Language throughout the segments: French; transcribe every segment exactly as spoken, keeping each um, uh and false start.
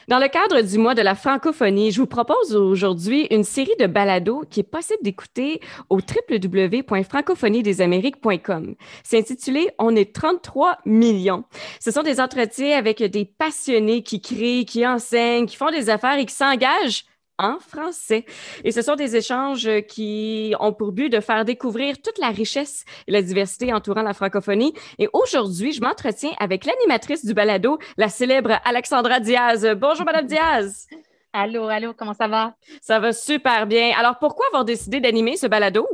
Dans le cadre du mois de la francophonie, je vous propose aujourd'hui une série de balados qui est possible d'écouter au w w w point francophonie des amériques point com. C'est intitulé On est trente-trois millions. Ce sont des entretiens avec des passionnés qui créent, qui enseignent, qui font des affaires et qui s'engagent en français. Et ce sont des échanges qui ont pour but de faire découvrir toute la richesse et la diversité entourant la francophonie. Et aujourd'hui, je m'entretiens avec l'animatrice du balado, la célèbre Alexandra Diaz. Bonjour, Madame Diaz. Allô, allô, comment ça va? Ça va super bien. Alors, pourquoi avoir décidé d'animer ce balado?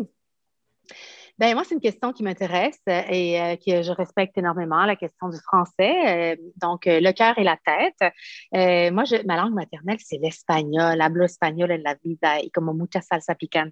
Ben moi, c'est une question qui m'intéresse euh, et euh, que je respecte énormément, la question du français. Euh, donc, euh, le cœur et la tête. Euh, moi, je, ma langue maternelle, c'est l'espagnol. Hablo español en la vida y como mucha salsa picante.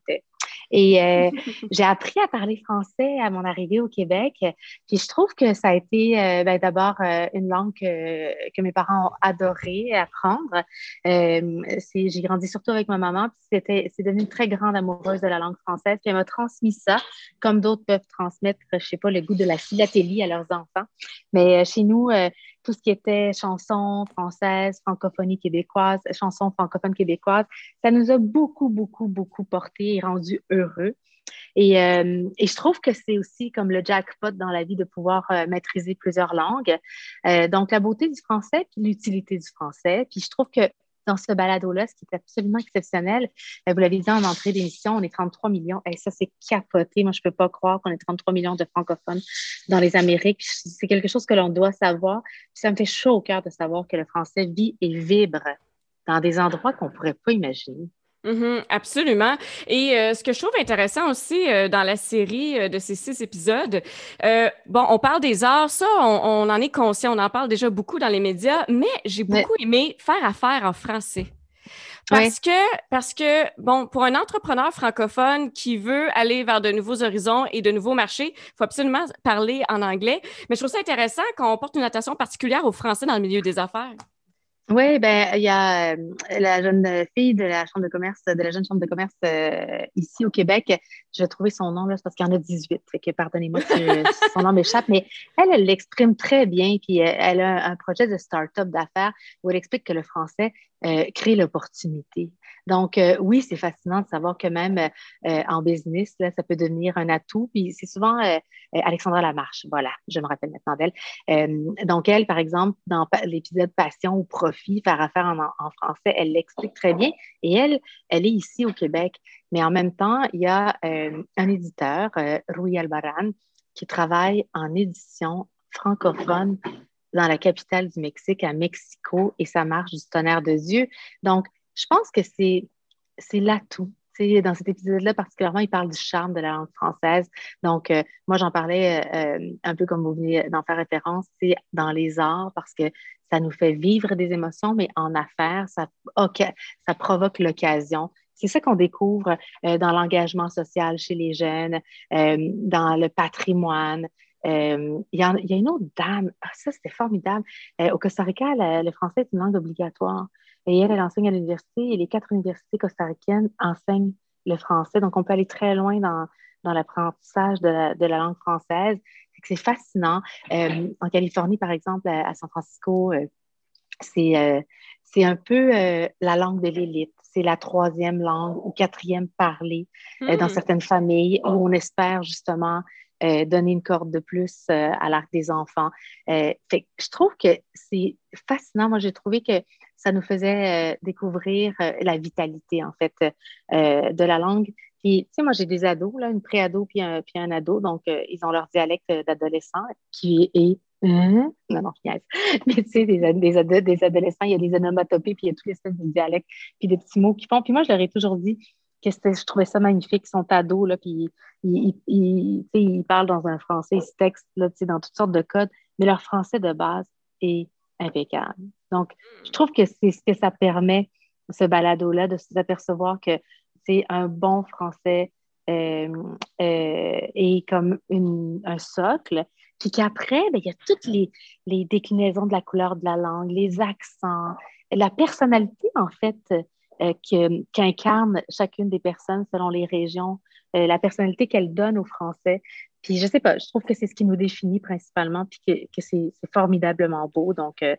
Et euh, j'ai appris à parler français à mon arrivée au Québec. Puis je trouve que ça a été euh, ben, d'abord euh, une langue que, que mes parents ont adoré apprendre. Euh, c'est, j'ai grandi surtout avec ma maman. Puis c'était, c'est devenu une très grande amoureuse de la langue française. Puis elle m'a transmis ça, comme d'autres peuvent transmettre, je sais pas, le goût de la philatélie à leurs enfants. Mais euh, chez nous, euh, tout ce qui était chansons françaises, francophonie québécoise, chansons francophones québécoises, ça nous a beaucoup, beaucoup, beaucoup porté et rendu heureux. Et, euh, et je trouve que c'est aussi comme le jackpot dans la vie de pouvoir euh, maîtriser plusieurs langues. Euh, donc, la beauté du français puis l'utilité du français. Puis je trouve que dans ce balado-là, ce qui est absolument exceptionnel, euh, vous l'avez dit en entrée d'émission, on est trente-trois millions. Et ça, c'est capoté. Moi, je ne peux pas croire qu'on est trente-trois millions de francophones dans les Amériques. C'est quelque chose que l'on doit savoir. Puis ça me fait chaud au cœur de savoir que le français vit et vibre dans des endroits qu'on ne pourrait pas imaginer. Mhm, absolument. Et euh, ce que je trouve intéressant aussi euh, dans la série euh, de ces six épisodes, euh, bon, on parle des arts, ça, on, on en est conscient, on en parle déjà beaucoup dans les médias, mais j'ai Oui, beaucoup aimé faire affaire en français. oui. Parce que, parce que, bon, pour un entrepreneur francophone qui veut aller vers de nouveaux horizons et de nouveaux marchés, il faut absolument parler en anglais. Mais je trouve ça intéressant qu'on porte une attention particulière au français dans le milieu des affaires. Oui, ben il y a euh, la jeune fille de la chambre de commerce, de la jeune chambre de commerce euh, ici au Québec. Je vais trouver son nom là, c'est parce qu'il y en a dix-huit. Fait que pardonnez-moi si, je- si son nom m'échappe, mais elle, elle l'exprime très bien. Puis euh, elle a un projet de start-up d'affaires où elle explique que le français euh, crée l'opportunité. Donc euh, oui, c'est fascinant de savoir que même euh, euh, en business, là, ça peut devenir un atout. Puis c'est souvent euh, euh, Alexandra Lamarche. Voilà, je me rappelle maintenant d'elle. Euh, donc, elle, par exemple, dans pa- l'épisode Passion ou Profit, faire affaire en, en français, elle l'explique très bien. Et elle, elle est ici au Québec. Mais en même temps, il y a euh, un éditeur, euh, Rui Albaran, qui travaille en édition francophone dans la capitale du Mexique, à Mexico, et ça marche du tonnerre de Dieu. Donc, je pense que c'est, c'est l'atout. Tu sais, dans cet épisode-là, particulièrement, il parle du charme de la langue française. Donc, euh, moi, j'en parlais euh, un peu comme vous venez d'en faire référence, c'est dans les arts, parce que ça nous fait vivre des émotions, mais en affaires, ça, ok, ça provoque l'occasion. C'est ça qu'on découvre euh, dans l'engagement social chez les jeunes, euh, dans le patrimoine. Euh, Il y, a, il y a une autre dame, ah, ça c'était formidable. Euh, au Costa Rica, le, le français est une langue obligatoire. Et elle, elle enseigne à l'université et les quatre universités costaricaines enseignent le français. Donc, on peut aller très loin dans, dans l'apprentissage de la, de la langue française. C'est fascinant. Euh, en Californie, par exemple, à, à San Francisco, euh, c'est euh, c'est un peu euh, la langue de l'élite. C'est la troisième langue ou quatrième parlée euh, dans Hmm. certaines familles où on espère justement euh, donner une corde de plus euh, à l'arc des enfants. Euh, fait que je trouve que c'est fascinant. Moi, j'ai trouvé que ça nous faisait euh, découvrir euh, la vitalité, en fait, euh, de la langue. Puis, tu sais, moi, j'ai des ados, là, une pré-ado puis un, puis un ado. Donc, euh, ils ont leur dialecte d'adolescent qui est... Hein? Non, non, je niaise. Mais tu sais, des, des, ado- des adolescents, il y a des onomatopées, puis il y a tous les espèces de dialectes, puis des petits mots qu'ils font. Puis moi, je leur ai toujours dit que c'était- je trouvais ça magnifique. Ils sont ados, là, puis ils, ils, ils, tu sais, ils parlent dans un français, ils se textent, là, tu sais, dans toutes sortes de codes, mais leur français de base est impeccable. Donc, je trouve que c'est ce que ça permet, ce balado-là, de s'apercevoir que c'est un bon français euh, euh, et comme une, un socle. Puis qu'après, ben, il y a toutes les, les déclinaisons de la couleur de la langue, les accents, la personnalité, en fait, euh, que, qu'incarne chacune des personnes selon les régions, euh, la personnalité qu'elle donne au français. Puis je sais pas, je trouve que c'est ce qui nous définit principalement, puis que, que c'est, c'est formidablement beau. Donc, euh, c'est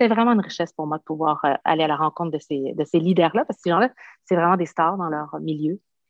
c'était vraiment une richesse pour moi de pouvoir euh, aller à la rencontre de ces, de ces leaders-là, parce que ces gens-là, c'est vraiment des stars dans leur milieu.